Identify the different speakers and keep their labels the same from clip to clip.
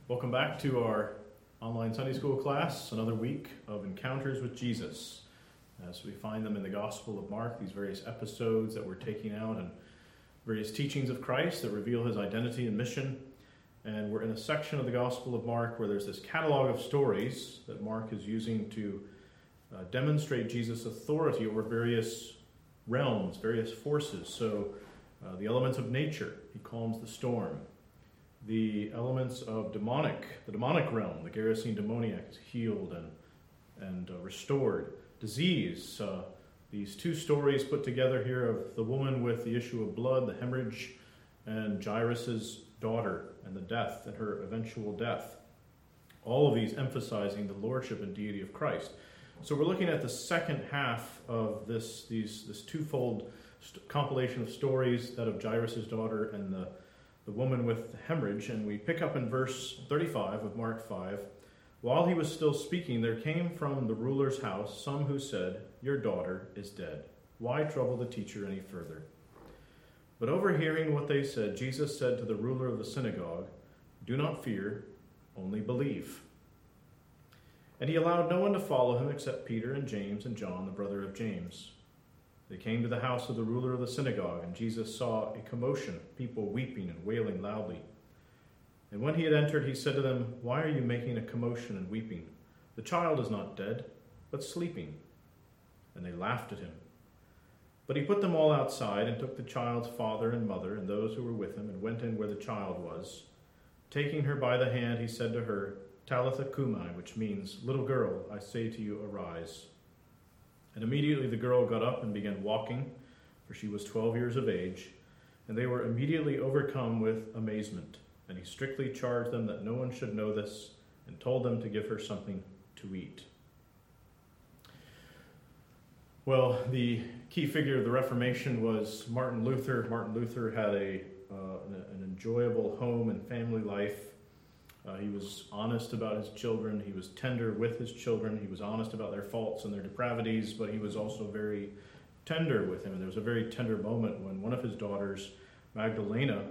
Speaker 1: Welcome back to our online Sunday school class, another week of encounters with Jesus. As we find them in the Gospel of Mark, these various episodes that we're taking out and various teachings of Christ that reveal his identity and mission. And we're in a section of the Gospel of Mark where there's this catalog of stories that Mark is using to demonstrate Jesus' authority over various realms, various forces. So the elements of nature, he calms the storm. The elements of the demonic realm, the Gerasene demoniac is healed and restored. Disease, these two stories put together here of the woman with the issue of blood, the hemorrhage, and Jairus' daughter and the death and her eventual death. All of these emphasizing the lordship and deity of Christ. So we're looking at the second half of this twofold compilation of stories, that of Jairus' daughter and the woman with the hemorrhage, and we pick up in verse 35 of Mark 5. While he was still speaking, there came from the ruler's house some who said, "Your daughter is dead. Why trouble the teacher any further?" But overhearing what they said, Jesus said to the ruler of the synagogue, "Do not fear, only believe." And he allowed no one to follow him except Peter and James and John, the brother of James. They came to the house of the ruler of the synagogue, and Jesus saw a commotion, people weeping and wailing loudly. And when he had entered, he said to them, "Why are you making a commotion and weeping? The child is not dead, but sleeping." And they laughed at him. But he put them all outside and took the child's father and mother and those who were with him and went in where the child was. Taking her by the hand, he said to her, "Talitha cumi," which means, "Little girl, I say to you, arise." And immediately the girl got up and began walking, for she was 12 years of age, and they were immediately overcome with amazement. And he strictly charged them that no one should know this, and told them to give her something to eat. Well, the key figure of the Reformation was Martin Luther. Martin Luther had an enjoyable home and family life. He was honest about his children. He was tender with his children. He was honest about their faults and their depravities, but he was also very tender with him. And there was a very tender moment when one of his daughters, Magdalena,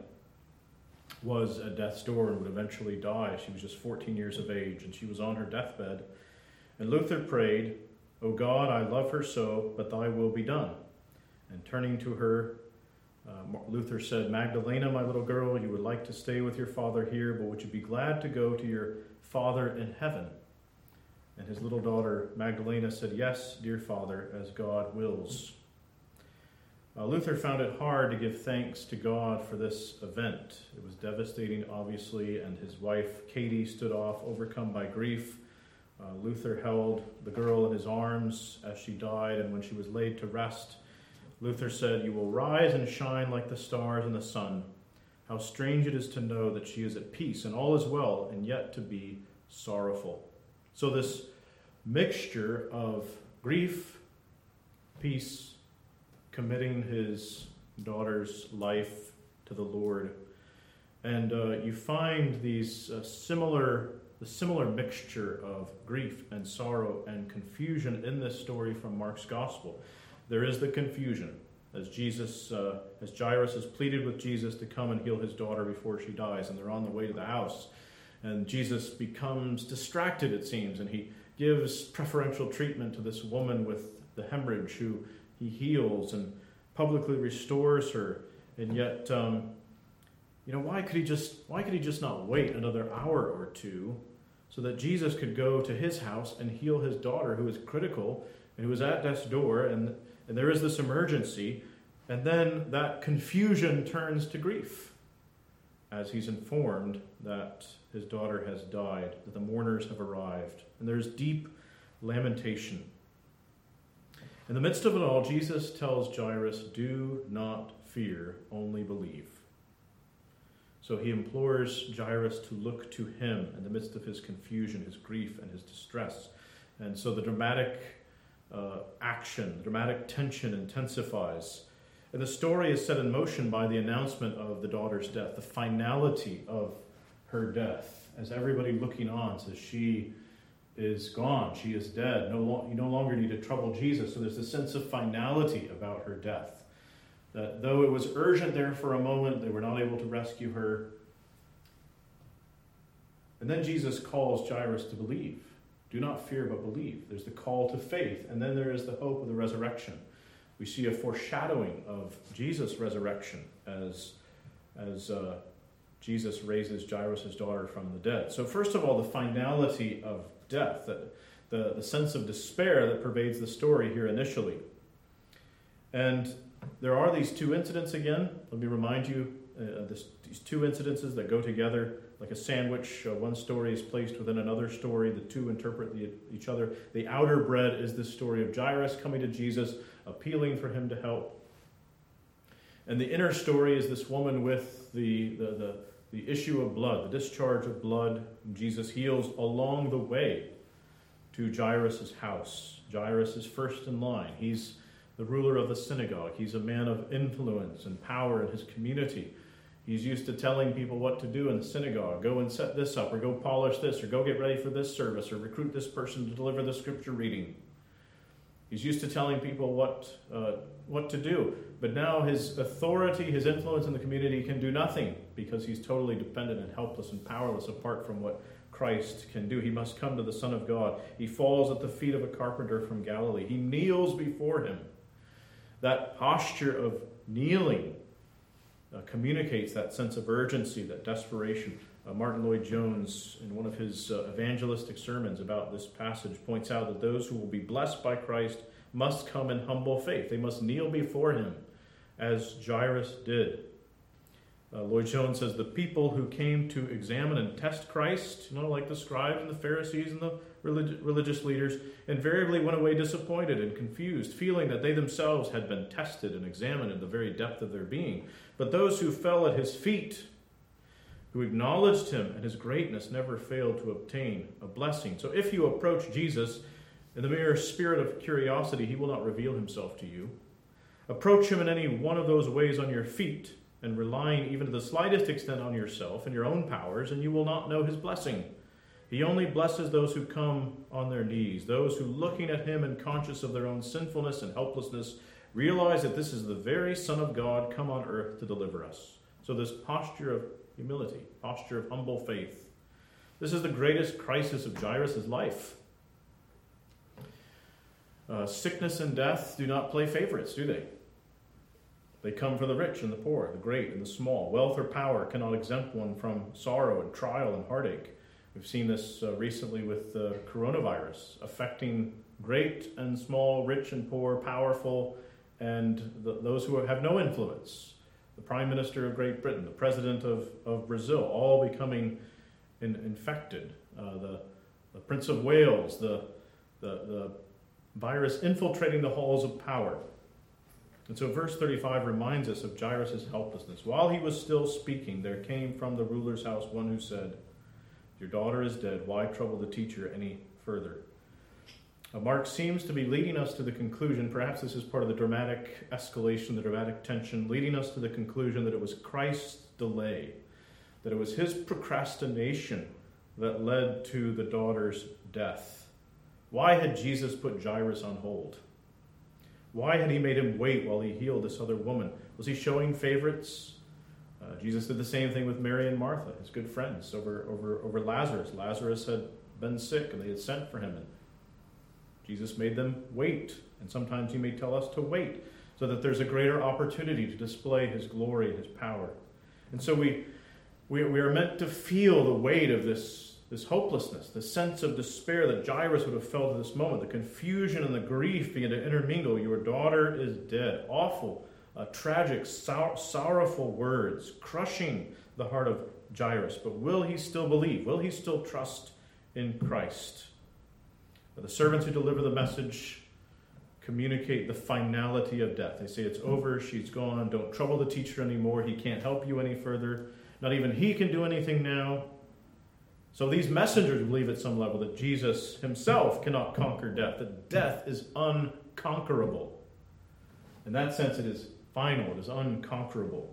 Speaker 1: was at death's door and would eventually die. She was just 14 years of age, and she was on her deathbed. And Luther prayed, "O God, I love her so, but thy will be done." And turning to her, Luther said, "Magdalena, my little girl, you would like to stay with your father here, but would you be glad to go to your Father in heaven?" And his little daughter, Magdalena, said, "Yes, dear Father, as God wills." Luther found it hard to give thanks to God for this event. It was devastating, obviously, and his wife, Katie, stood off, overcome by grief. Luther held the girl in his arms as she died, and when she was laid to rest, Luther said, "You will rise and shine like the stars in the sun. How strange it is to know that she is at peace and all is well, and yet to be sorrowful." So this mixture of grief, peace, committing his daughter's life to the Lord. And you find these the similar mixture of grief and sorrow and confusion in this story from Mark's Gospel. There is the confusion as Jairus has pleaded with Jesus to come and heal his daughter before she dies, and they're on the way to the house. And Jesus becomes distracted, it seems, and he gives preferential treatment to this woman with the hemorrhage who he heals and publicly restores her. And yet, why could he just not wait another hour or two so that Jesus could go to his house and heal his daughter, who is critical and who is at death's door, and there is this emergency, and then that confusion turns to grief as he's informed that his daughter has died, that the mourners have arrived, and there's deep lamentation. In the midst of it all, Jesus tells Jairus, "Do not fear, only believe." So he implores Jairus to look to him in the midst of his confusion, his grief, and his distress. And so the dramatic action, dramatic tension intensifies. And the story is set in motion by the announcement of the daughter's death, the finality of her death, as everybody looking on says, she is gone, she is dead. You no longer need to trouble Jesus. So there's this sense of finality about her death. That though it was urgent there for a moment, they were not able to rescue her. And then Jesus calls Jairus to believe. Do not fear, but believe. There's the call to faith, and then there is the hope of the resurrection. We see a foreshadowing of Jesus' resurrection as Jesus raises Jairus' daughter from the dead. So first of all, the finality of death, the sense of despair that pervades the story here initially. And there are these two incidents again. Let me remind you, these two incidences that go together like a sandwich. One story is placed within another story. The two interpret each other. The outer bread is this story of Jairus coming to Jesus, appealing for him to help. And the inner story is this woman with the issue of blood, the discharge of blood. Jesus heals along the way to Jairus' house. Jairus is first in line. He's the ruler of the synagogue. He's a man of influence and power in his community. He's used to telling people what to do in the synagogue. Go and set this up, or go polish this, or go get ready for this service, or recruit this person to deliver the scripture reading. He's used to telling people what to do. But now his authority, his influence in the community can do nothing because he's totally dependent and helpless and powerless apart from what Christ can do. He must come to the Son of God. He falls at the feet of a carpenter from Galilee. He kneels before him. That posture of kneeling communicates that sense of urgency, that desperation. Martin Lloyd-Jones, in one of his evangelistic sermons about this passage, points out that those who will be blessed by Christ must come in humble faith. They must kneel before him, as Jairus did. Lloyd-Jones says, the people who came to examine and test Christ, like the scribes and the Pharisees and the religious leaders, invariably went away disappointed and confused, feeling that they themselves had been tested and examined in the very depth of their being. But those who fell at his feet, who acknowledged him and his greatness, never failed to obtain a blessing. So if you approach Jesus in the mere spirit of curiosity, he will not reveal himself to you. Approach him in any one of those ways on your feet, and relying even to the slightest extent on yourself and your own powers, and you will not know his blessing. He only blesses those who come on their knees, those who, looking at him and conscious of their own sinfulness and helplessness, realize that this is the very Son of God come on earth to deliver us. So this posture of humility, posture of humble faith, this is the greatest crisis of Jairus' life. Sickness and death do not play favorites, do they? They come for the rich and the poor, the great and the small. Wealth or power cannot exempt one from sorrow and trial and heartache. We've seen this recently with the coronavirus, affecting great and small, rich and poor, powerful, and those who have no influence. The Prime Minister of Great Britain, the President of Brazil, all becoming infected. The Prince of Wales, the virus infiltrating the halls of power. And so verse 35 reminds us of Jairus' helplessness. While he was still speaking, there came from the ruler's house one who said, your daughter is dead. Why trouble the teacher any further? Mark seems to be leading us to the conclusion, perhaps this is part of the dramatic escalation, the dramatic tension, leading us to the conclusion that it was Christ's delay, that it was his procrastination that led to the daughter's death. Why had Jesus put Jairus on hold? Why had he made him wait while he healed this other woman? Was he showing favorites? Jesus did the same thing with Mary and Martha, his good friends, over Lazarus. Lazarus had been sick and they had sent for him. And Jesus made them wait. And sometimes he may tell us to wait so that there's a greater opportunity to display his glory and his power. And so we are meant to feel the weight of this hopelessness, the sense of despair that Jairus would have felt at this moment, the confusion and the grief begin to intermingle. Your daughter is dead. Awful, tragic, sorrowful words, crushing the heart of Jairus. But will he still believe? Will he still trust in Christ? The servants who deliver the message communicate the finality of death. They say it's over, she's gone, don't trouble the teacher anymore, he can't help you any further. Not even he can do anything now. So these messengers believe at some level that Jesus himself cannot conquer death, that death is unconquerable. In that sense, it is final, it is unconquerable.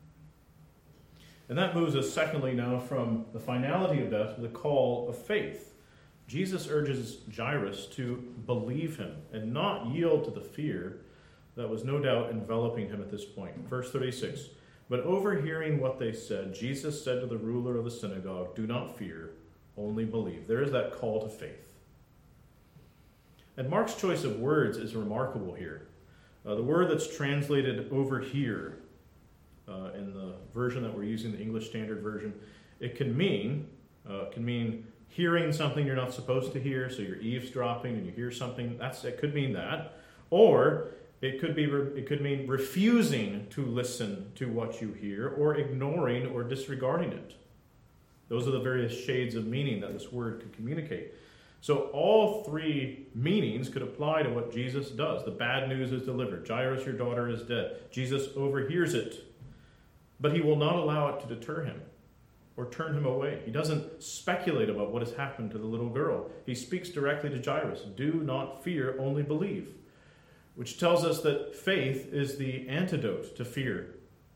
Speaker 1: And that moves us, secondly, now from the finality of death to the call of faith. Jesus urges Jairus to believe him and not yield to the fear that was no doubt enveloping him at this point. Verse 36, but overhearing what they said, Jesus said to the ruler of the synagogue, do not fear, only believe. There is that call to faith. And Mark's choice of words is remarkable here. The word that's translated over here in the version that we're using, the English Standard Version, it can mean hearing something you're not supposed to hear, so you're eavesdropping and you hear something. It could mean that, or it could mean refusing to listen to what you hear, or ignoring or disregarding it. Those are the various shades of meaning that this word could communicate. So all three meanings could apply to what Jesus does. The bad news is delivered. Jairus, your daughter is dead. Jesus overhears it, but he will not allow it to deter him or turn him away. He doesn't speculate about what has happened to the little girl. He speaks directly to Jairus. Do not fear, only believe. Which tells us that faith is the antidote to fear.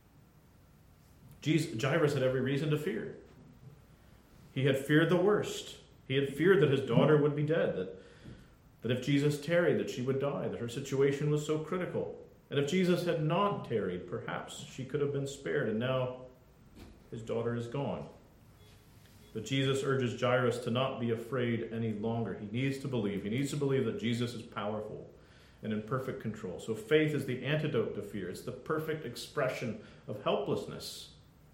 Speaker 1: Jairus had every reason to fear. He had feared the worst. He had feared that his daughter would be dead, that if Jesus tarried, that she would die, that her situation was so critical. And if Jesus had not tarried, perhaps she could have been spared, and now his daughter is gone. But Jesus urges Jairus to not be afraid any longer. He needs to believe. He needs to believe that Jesus is powerful and in perfect control. So faith is the antidote to fear. It's the perfect expression of helplessness.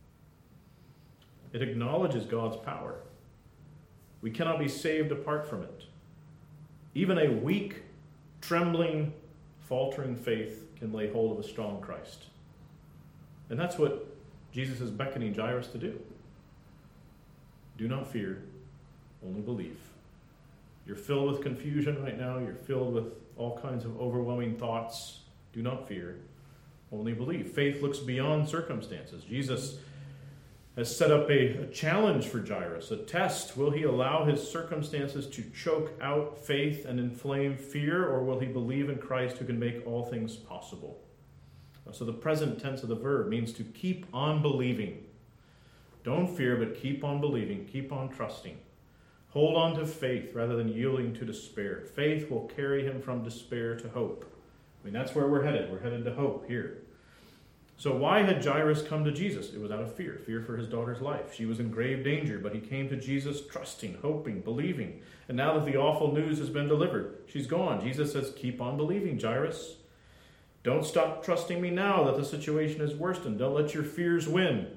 Speaker 1: It acknowledges God's power. We cannot be saved apart from it. Even a weak, trembling, faltering faith can lay hold of a strong Christ. And that's what Jesus is beckoning Jairus to do. Do not fear, only believe. You're filled with confusion right now. You're filled with all kinds of overwhelming thoughts. Do not fear, only believe. Faith looks beyond circumstances. Jesus has set up a challenge for Jairus, a test. Will he allow his circumstances to choke out faith and inflame fear, or will he believe in Christ who can make all things possible? So the present tense of the verb means to keep on believing. Don't fear, but keep on believing, keep on trusting. Hold on to faith rather than yielding to despair. Faith will carry him from despair to hope. I mean, that's where we're headed. We're headed to hope here. So why had Jairus come to Jesus? It was out of fear for his daughter's life. She was in grave danger, but he came to Jesus trusting, hoping, believing. And now that the awful news has been delivered, she's gone. Jesus says, keep on believing, Jairus. Don't stop trusting me now that the situation is worsened. Don't let your fears win.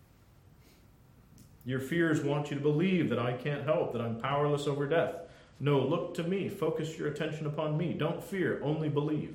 Speaker 1: Your fears want you to believe that I can't help, that I'm powerless over death. No, look to me. Focus your attention upon me. Don't fear, only believe.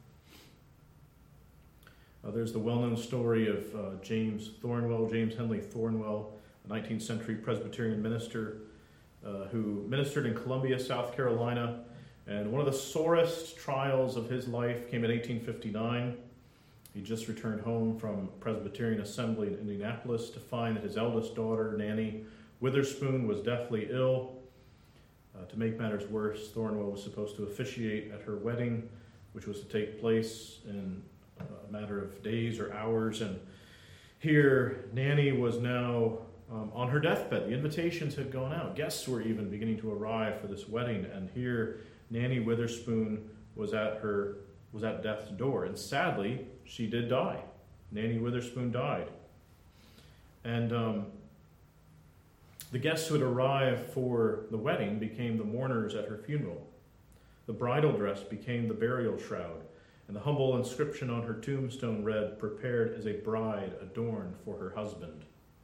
Speaker 1: There's the well-known story of James Henley Thornwell, a 19th century Presbyterian minister who ministered in Columbia, South Carolina. And one of the sorest trials of his life came in 1859. He just returned home from Presbyterian Assembly in Indianapolis to find that his eldest daughter, Nanny Witherspoon, was deathly ill. To make matters worse, Thornwell was supposed to officiate at her wedding, which was to take place in a matter of days or hours. And here, Nanny was now on her deathbed. The invitations had gone out. Guests were even beginning to arrive for this wedding. And here, Nanny Witherspoon was at death's door. And sadly, she did die. Nanny Witherspoon died. And the guests who had arrived for the wedding became the mourners at her funeral. The bridal dress became the burial shroud, and the humble inscription on her tombstone read, "Prepared as a bride adorned for her husband."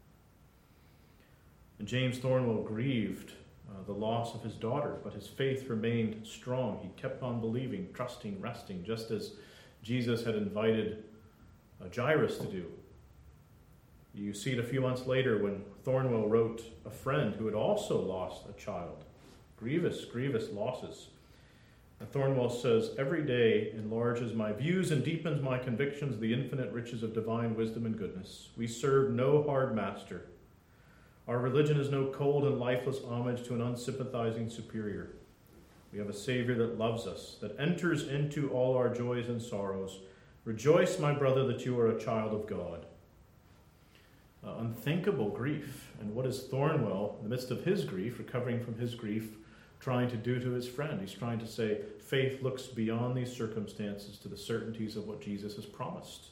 Speaker 1: And James Thornwell grieved the loss of his daughter, but his faith remained strong. He kept on believing, trusting, resting, just as Jesus had invited Jairus to do. You see it a few months later when Thornwell wrote a friend who had also lost a child. Grievous, grievous losses. And Thornwell says, "Every day enlarges my views and deepens my convictions of the infinite riches of divine wisdom and goodness. We serve no hard master. Our religion is no cold and lifeless homage to an unsympathizing superior. We have a Savior that loves us, that enters into all our joys and sorrows. Rejoice, my brother, that you are a child of God." Unthinkable grief. And what is Thornwell, in the midst of his grief, recovering from his grief, trying to do to his friend? He's trying to say, faith looks beyond these circumstances to the certainties of what Jesus has promised.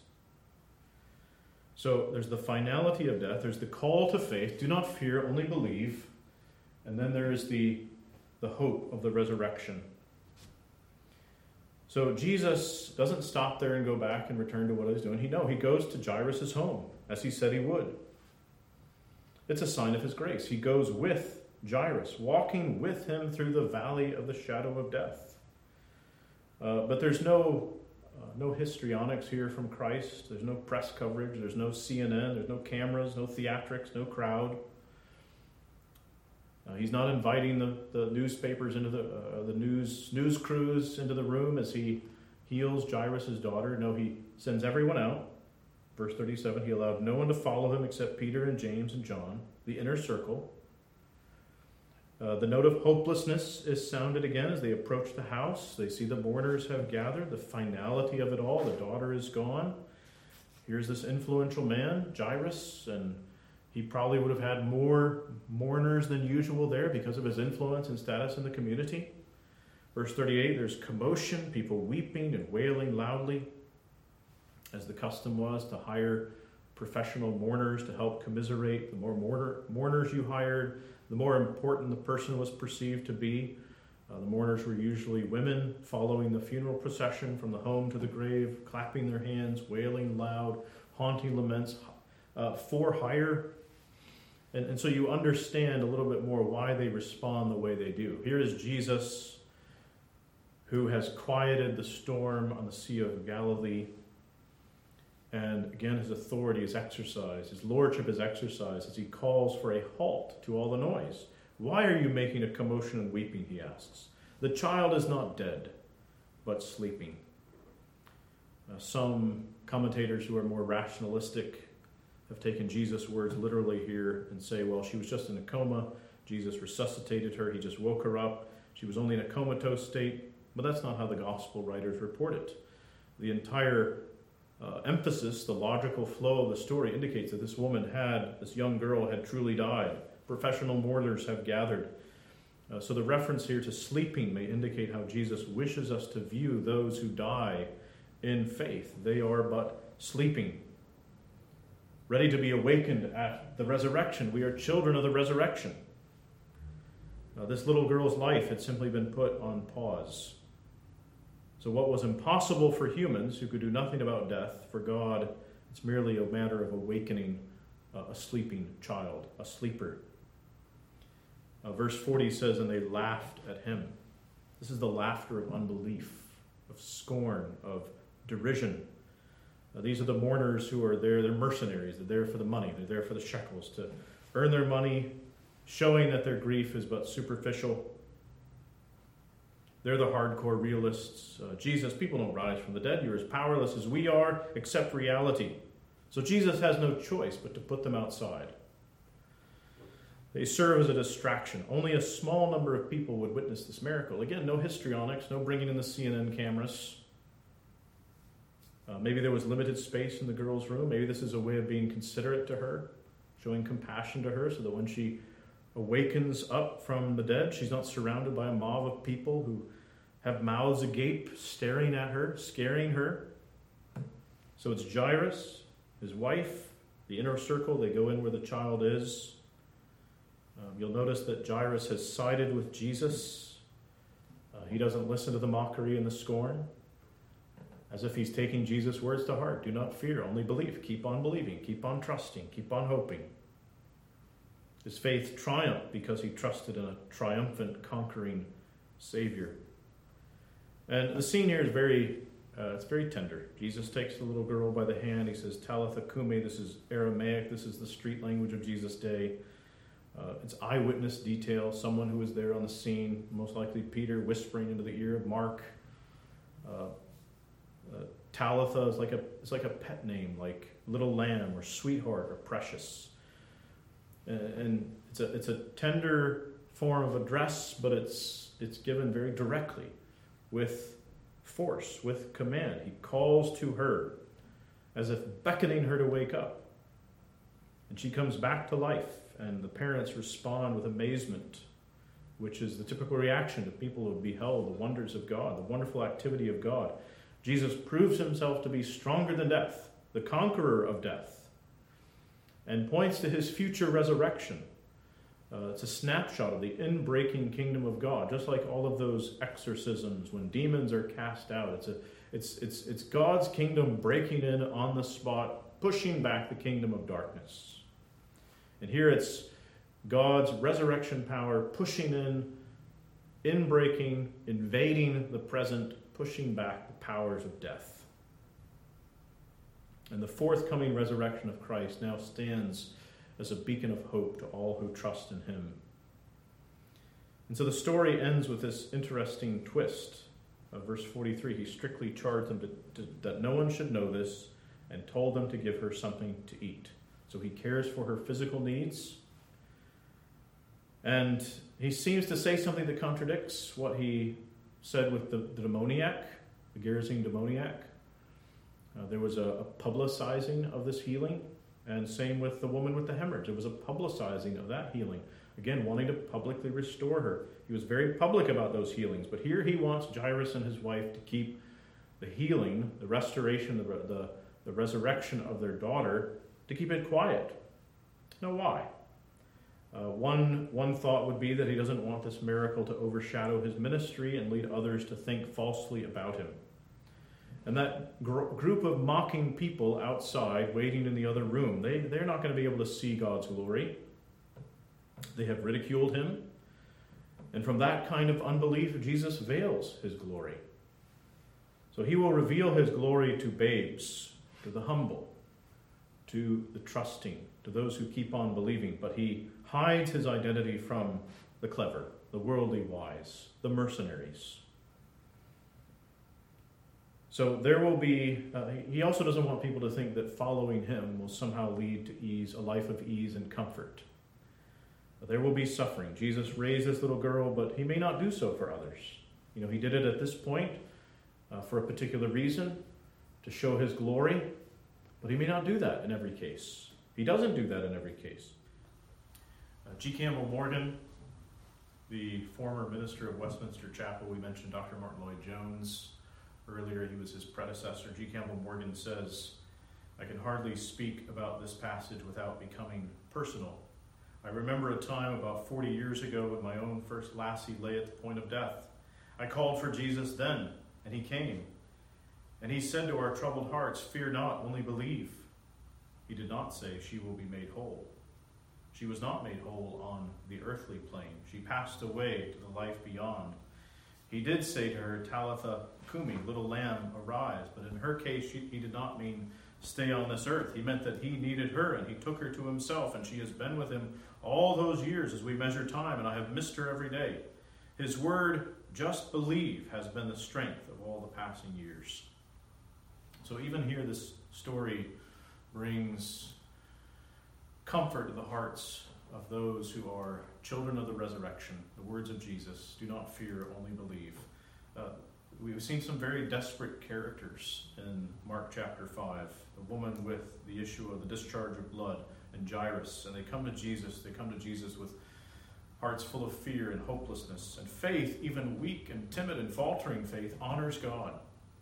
Speaker 1: So there's the finality of death. There's the call to faith. Do not fear, only believe. And then there is the hope of the resurrection. So Jesus doesn't stop there and go back and return to what he's doing. He goes to Jairus' home, as he said he would. It's a sign of his grace. He goes with Jairus, walking with him through the valley of the shadow of death. But there's no histrionics here from Christ. There's no press coverage. There's no CNN. There's no cameras, no theatrics, no crowd. He's not inviting the newspapers into the news crews into the room as he heals Jairus' daughter. No, he sends everyone out. Verse 37, he allowed no one to follow him except Peter and James and John, the inner circle. The note of hopelessness is sounded again as they approach the house. They see the mourners have gathered, the finality of it all. The daughter is gone. Here's this influential man, Jairus, and he probably would have had more mourners than usual there because of his influence and status in the community. Verse 38, there's commotion, people weeping and wailing loudly, as the custom was to hire professional mourners to help commiserate. The more mourners you hired, the more important the person was perceived to be. The mourners were usually women following the funeral procession from the home to the grave, clapping their hands, wailing loud, haunting laments, for hire. And so you understand a little bit more why they respond the way they do. Here is Jesus, who has quieted the storm on the Sea of Galilee. And again, his authority is exercised. His lordship is exercised as he calls for a halt to all the noise. Why are you making a commotion and weeping, he asks. The child is not dead, but sleeping. Some commentators who are more rationalistic have taken Jesus' words literally here and say, well, she was just in a coma. Jesus resuscitated her. He just woke her up. She was only in a comatose state. But that's not how the gospel writers report it. The entire emphasis, the logical flow of the story indicates that this young girl had truly died. Professional mourners have gathered. So the reference here to sleeping may indicate how Jesus wishes us to view those who die in faith. They are but sleeping, ready to be awakened at the resurrection. We are children of the resurrection. This little girl's life had simply been put on pause. So what was impossible for humans who could do nothing about death, for God, it's merely a matter of awakening a sleeping child, a sleeper. Verse 40 says, and they laughed at him. This is the laughter of unbelief, of scorn, of derision. These are the mourners who are there. They're mercenaries. They're there for the money. They're there for the shekels, to earn their money, showing that their grief is but superficial. They're the hardcore realists. Jesus, people don't rise from the dead. You're as powerless as we are. Accept reality. So Jesus has no choice but to put them outside. They serve as a distraction. Only a small number of people would witness this miracle. Again, no histrionics, no bringing in the CNN cameras. Maybe there was limited space in the girl's room. Maybe this is a way of being considerate to her, showing compassion to her, so that when she awakens up from the dead, she's not surrounded by a mob of people who have mouths agape, staring at her, scaring her. So it's Jairus, his wife, the inner circle. They go in where the child is. You'll notice that Jairus has sided with Jesus. He doesn't listen to the mockery and the scorn, as if he's taking Jesus' words to heart. Do not fear, only believe. Keep on believing, keep on trusting, keep on hoping. His faith triumphed because he trusted in a triumphant, conquering Savior. And the scene here is very tender. Jesus takes the little girl by the hand. He says, Talitha Kumi. This is Aramaic. This is the street language of Jesus' day. It's eyewitness detail. Someone who was there on the scene, most likely Peter, whispering into the ear of Mark. Talitha is like a pet name, like little lamb or sweetheart or precious. And it's a tender form of address, but it's given very directly, with force, with command. He calls to her as if beckoning her to wake up. And she comes back to life, and the parents respond with amazement, which is the typical reaction to people who have beheld the wonders of God, the wonderful activity of God. Jesus proves himself to be stronger than death, the conqueror of death, and points to his future resurrection. It's a snapshot of the inbreaking kingdom of God, just like all of those exorcisms when demons are cast out. It's God's kingdom breaking in on the spot, pushing back the kingdom of darkness. And here it's God's resurrection power pushing in, inbreaking, invading the present, pushing back the powers of death. And the forthcoming resurrection of Christ now stands as a beacon of hope to all who trust in him. And so the story ends with this interesting twist. Verse 43, he strictly charged them that no one should know this and told them to give her something to eat. So he cares for her physical needs. And he seems to say something that contradicts what he said with the demoniac, the Gerasene demoniac. There was a publicizing of this healing. And same with the woman with the hemorrhage. It was a publicizing of that healing. Again, wanting to publicly restore her. He was very public about those healings. But here he wants Jairus and his wife to keep the healing, the restoration, the resurrection of their daughter, to keep it quiet. Now, why? One thought would be that he doesn't want this miracle to overshadow his ministry and lead others to think falsely about him. And that group of mocking people outside, waiting in the other room, they're not going to be able to see God's glory. They have ridiculed him. And from that kind of unbelief, Jesus veils his glory. So he will reveal his glory to babes, to the humble, to the trusting, to those who keep on believing. But he hides his identity from the clever, the worldly wise, the mercenaries. So there will be, he also doesn't want people to think that following him will somehow lead to ease, a life of ease and comfort. There will be suffering. Jesus raised this little girl, but he may not do so for others. You know, he did it at this point for a particular reason, to show his glory, but he may not do that in every case. He doesn't do that in every case. G. Campbell Morgan, the former minister of Westminster Chapel, we mentioned Dr. Martin Lloyd-Jones earlier. He was his predecessor. G. Campbell Morgan says, I can hardly speak about this passage without becoming personal. I remember a time about 40 years ago when my own first lassie lay at the point of death. I called for Jesus then, and he came. And he said to our troubled hearts, fear not, only believe. He did not say she will be made whole. She was not made whole on the earthly plane. She passed away to the life beyond. He did say to her, Talitha Kumi, little lamb, arise. But in her case, he did not mean stay on this earth. He meant that he needed her, and he took her to himself, and she has been with him all those years as we measure time, and I have missed her every day. His word, just believe, has been the strength of all the passing years. So even here, this story brings comfort to the hearts of those who are children of the resurrection. The words of Jesus, do not fear, only believe. We've seen some very desperate characters in Mark chapter 5. The woman with the issue of the discharge of blood, and Jairus. And they come to Jesus. They come to Jesus with hearts full of fear and hopelessness. And faith, even weak and timid and faltering faith, honors God.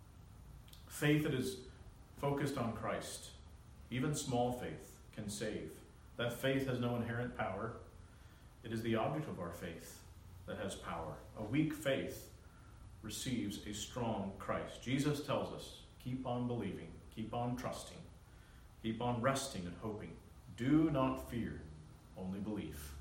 Speaker 1: Faith that is focused on Christ, even small faith, can save. That faith has no inherent power. It is the object of our faith that has power. A weak faith receives a strong Christ. Jesus tells us, keep on believing, keep on trusting, keep on resting and hoping. Do not fear, only believe.